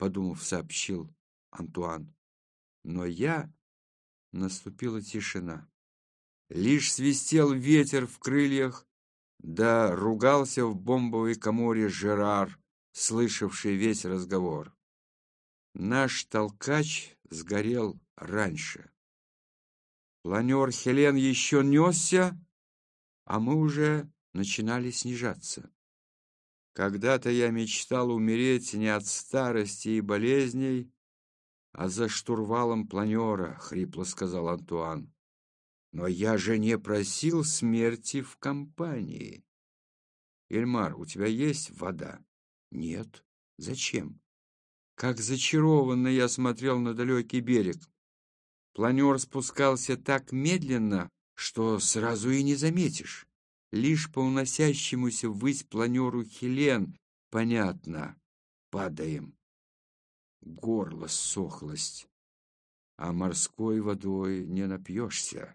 подумав, сообщил Антуан. Но наступила тишина. Лишь свистел ветер в крыльях, да ругался в бомбовой каморе Жерар, слышавший весь разговор. Наш толкач сгорел раньше. Планер Хелен еще несся, а мы уже начинали снижаться. Когда-то я мечтал умереть не от старости и болезней, а за штурвалом планера, — хрипло сказал Антуан. Но я же не просил смерти в компании. Эльмар, у тебя есть вода? Нет. Зачем? Как зачарованно я смотрел на далекий берег. Планер спускался так медленно, что сразу и не заметишь. Лишь по уносящемуся ввысь планеру Хелен понятно — падаем. Горло ссохлось, а морской водой не напьешься.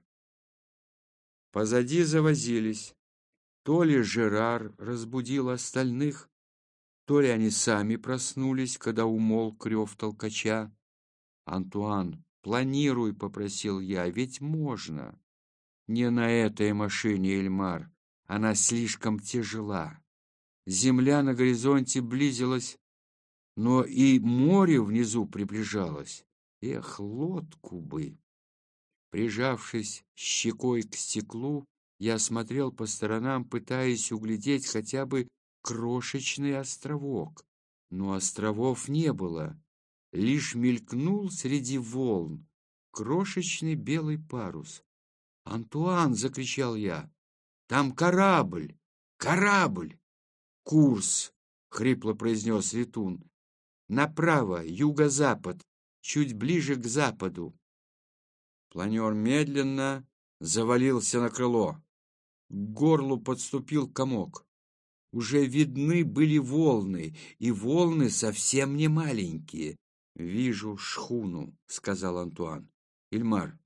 Позади завозились. То ли Жерар разбудил остальных, то ли они сами проснулись, когда умолк рев толкача. «Антуан, планируй», — попросил я, — «ведь можно». «Не на этой машине, Эльмар. Она слишком тяжела. Земля на горизонте близилась, но и море внизу приближалось. Эх, лодку бы!» Прижавшись щекой к стеклу, я смотрел по сторонам, пытаясь углядеть хотя бы крошечный островок. Но островов не было. Лишь мелькнул среди волн крошечный белый парус. «Антуан!» — закричал я. «Там корабль! Корабль!» «Курс!» — хрипло произнес летун. «Направо, юго-запад, чуть ближе к западу». Планер медленно завалился на крыло. К горлу подступил комок. Уже видны были волны, и волны совсем не маленькие. «Вижу шхуну», — сказал Антуан. «Ильмар,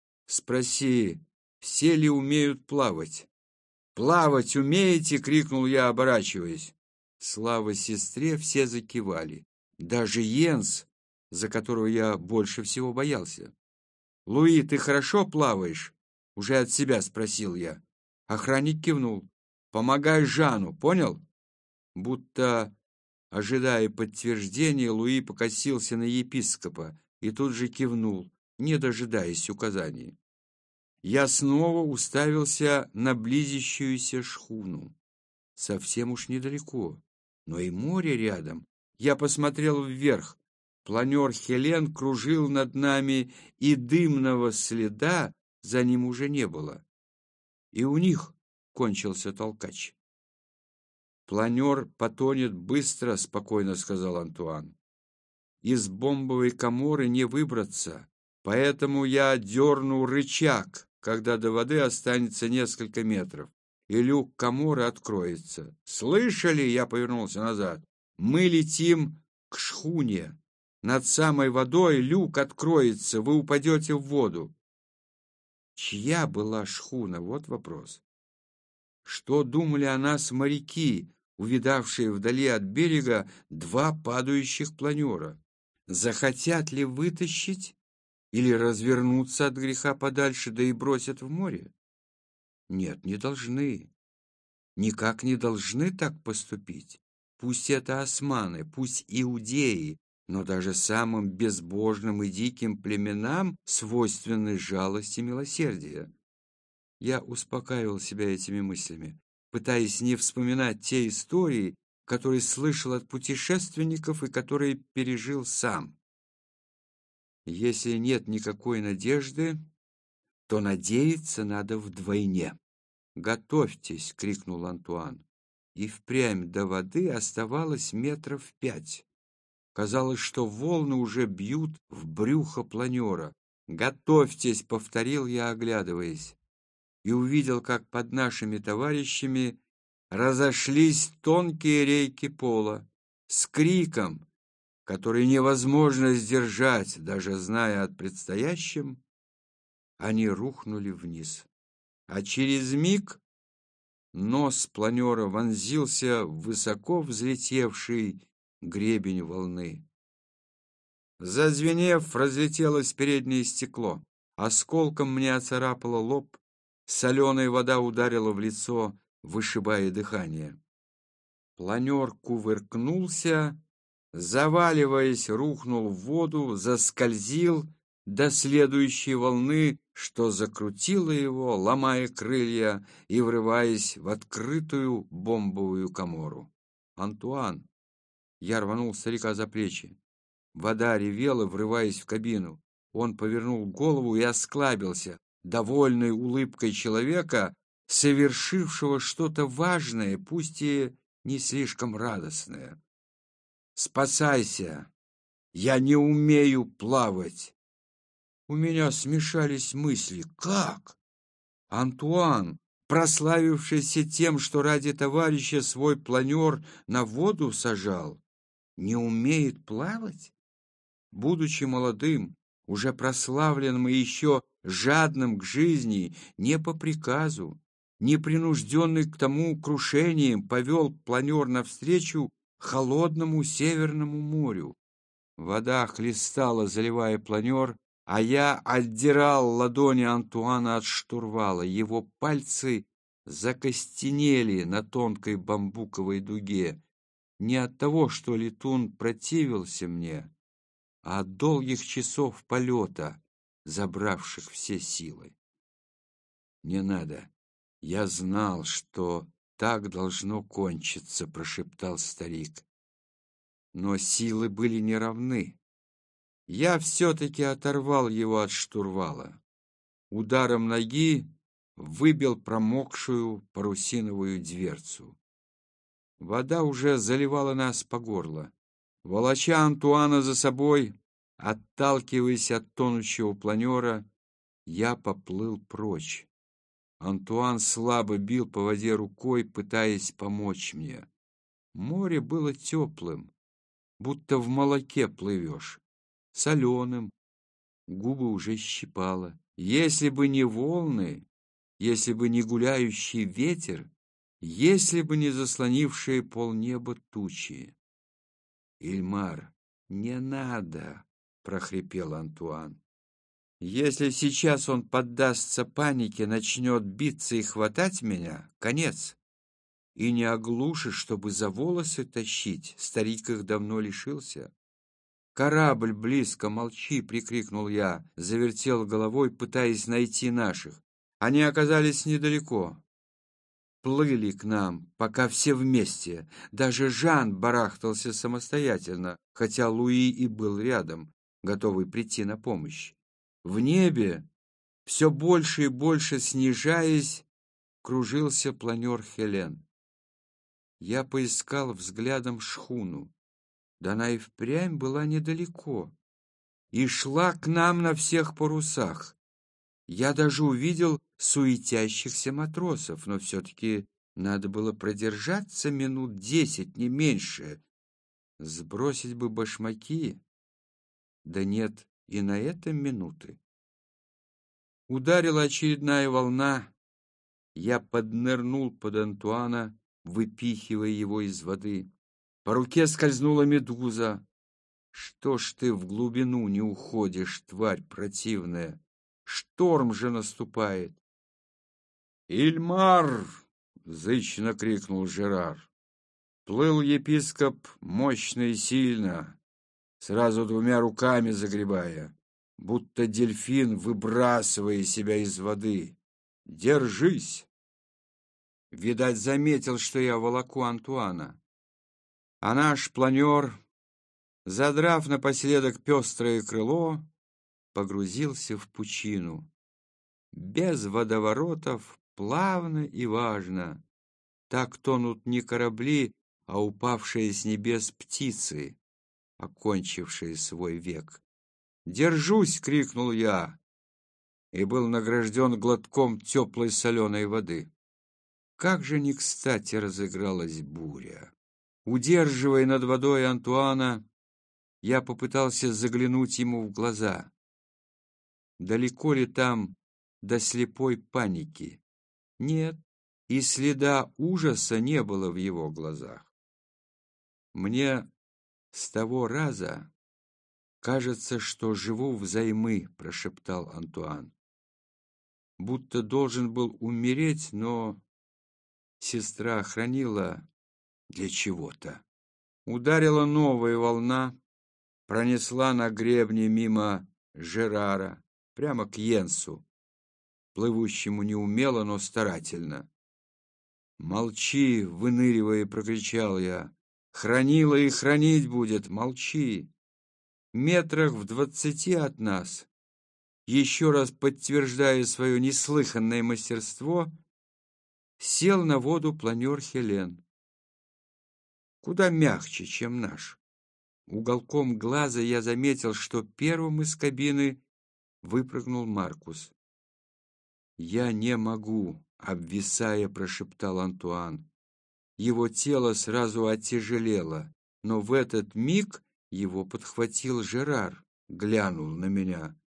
спроси, все ли умеют плавать?» «Плавать умеете?» — крикнул я, оборачиваясь. Слава сестре, все закивали. Даже Йенс, за которого я больше всего боялся. «Луи, ты хорошо плаваешь?» — уже от себя спросил я. Охранник кивнул. «Помогай Жану, понял?» Будто, ожидая подтверждения, Луи покосился на епископа и тут же кивнул, не дожидаясь указаний. Я снова уставился на близящуюся шхуну. Совсем уж недалеко, но и море рядом. Я посмотрел вверх. Планер Хелен кружил над нами, и дымного следа за ним уже не было. И у них кончился толкач. «Планер потонет быстро», — спокойно сказал Антуан. «Из бомбовой каморы не выбраться, поэтому я дерну рычаг, когда до воды останется несколько метров, и люк каморы откроется. Слышали?» — я повернулся назад. «Мы летим к шхуне. Над самой водой люк откроется, вы упадете в воду». Чья была шхуна? Вот вопрос. Что думали о нас моряки, увидавшие вдали от берега два падающих планера? Захотят ли вытащить или развернуться от греха подальше, да и бросят в море? Нет, не должны. Никак не должны так поступить. Пусть это османы, пусть иудеи, но даже самым безбожным и диким племенам свойственны жалость и милосердие. Я успокаивал себя этими мыслями, пытаясь не вспоминать те истории, которые слышал от путешественников и которые пережил сам. Если нет никакой надежды, то надеяться надо вдвойне. «Готовьтесь!» — крикнул Антуан. И впрямь до воды оставалось 5 метров. Казалось, что волны уже бьют в брюхо планера. «Готовьтесь!» — повторил я, оглядываясь. И увидел, как под нашими товарищами разошлись тонкие рейки пола с криком, который невозможно сдержать, даже зная о предстоящем, они рухнули вниз. А через миг нос планера вонзился в высоко взлетевший гребень волны. Зазвенев, разлетелось переднее стекло. Осколком мне оцарапало лоб. Соленая вода ударила в лицо, вышибая дыхание. Планер кувыркнулся, заваливаясь, рухнул в воду, заскользил до следующей волны, что закрутило его, ломая крылья и врываясь в открытую бомбовую камору. «Антуан!» Я рванул старика за плечи. Вода ревела, врываясь в кабину. Он повернул голову и осклабился, довольной улыбкой человека, совершившего что-то важное, пусть и не слишком радостное. «Спасайся! Я не умею плавать!» У меня смешались мысли. Как? Антуан, прославившийся тем, что ради товарища свой планер на воду сажал, не умеет плавать? Будучи молодым, уже прославленным и еще жадным к жизни, не по приказу, не принужденный к тому крушением, повел планер навстречу холодному Северному морю. Вода хлестала, заливая планер, а я отдирал ладони Антуана от штурвала. Его пальцы закостенели на тонкой бамбуковой дуге. Не от того, что летун противился мне, а от долгих часов полета, забравших все силы. «Не надо. Я знал, что так должно кончиться», — прошептал старик. Но силы были неравны. Я все-таки оторвал его от штурвала. Ударом ноги выбил промокшую парусиновую дверцу. Вода уже заливала нас по горло. Волоча Антуана за собой, отталкиваясь от тонущего планера, я поплыл прочь. Антуан слабо бил по воде рукой, пытаясь помочь мне. Море было теплым, будто в молоке плывешь, соленым, губы уже щипало. Если бы не волны, если бы не гуляющий ветер, если бы не заслонившие полнеба тучи. «Ильмар, не надо!» — прохрипел Антуан. «Если сейчас он поддастся панике, начнет биться и хватать меня, конец. И не оглушишь, чтобы за волосы тащить, старик их давно лишился». «Корабль близко, молчи!» — прикрикнул я, завертел головой, пытаясь найти наших. Они оказались недалеко. Плыли к нам, пока все вместе. Даже Жан барахтался самостоятельно, хотя Луи и был рядом, готовый прийти на помощь. В небе, все больше и больше снижаясь, кружился планер Хелен. Я поискал взглядом шхуну. Да она и впрямь была недалеко и шла к нам на всех парусах. Я даже увидел суетящихся матросов, но все-таки надо было продержаться минут 10, не меньше. Сбросить бы башмаки, да нет и на это минуты. Ударила очередная волна. Я поднырнул под Антуана, выпихивая его из воды. По руке скользнула медуза. «Что ж ты в глубину не уходишь, тварь противная? Шторм же наступает!» «Ильмар!» — зычно крикнул Жерар. Плыл епископ мощно и сильно, сразу двумя руками загребая, будто дельфин, выбрасывая себя из воды. «Держись!» Видать, заметил, что я волоку Антуана. А наш планер, задрав напоследок пестрое крыло, погрузился в пучину. Без водоворотов, плавно и важно. Так тонут не корабли, а упавшие с небес птицы, окончившие свой век. «Держусь!» — крикнул я и был награжден глотком теплой соленой воды. Как же не кстати разыгралась буря! Удерживая над водой Антуана, я попытался заглянуть ему в глаза. Далеко ли там до слепой паники? Нет, и следа ужаса не было в его глазах. Мне с того раза «Кажется, что живу взаймы», — прошептал Антуан. Будто должен был умереть, но сестра хранила для чего-то. Ударила новая волна, пронесла на гребне мимо Жерара, прямо к Йенсу, плывущему неумело, но старательно. «Молчи!» — выныривая, прокричал я. «Хранила и хранить будет! Молчи!» Метрах в 20 от нас, еще раз подтверждая свое неслыханное мастерство, сел на воду планер Хелен. Куда мягче, чем наш. Уголком глаза я заметил, что первым из кабины выпрыгнул Маркус. «Я не могу», — обвисая, прошептал Антуан. Его тело сразу оттяжелело, но в этот миг его подхватил Жерар, глянул на меня.